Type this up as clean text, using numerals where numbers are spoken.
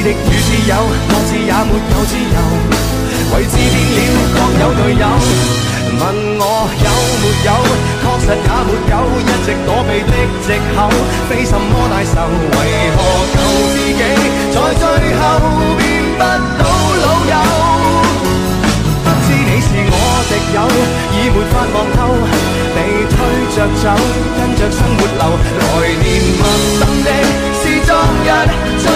的與自由，各自也沒有自由，為自變了各有隊友。問我有沒有，確實也沒有，一直躲避的藉口，非什麼大仇，為何舊自己在最後變不到老友？不知你是我敵友，已沒法望透，被推着走，跟着生活流，來年陌生的是昨日。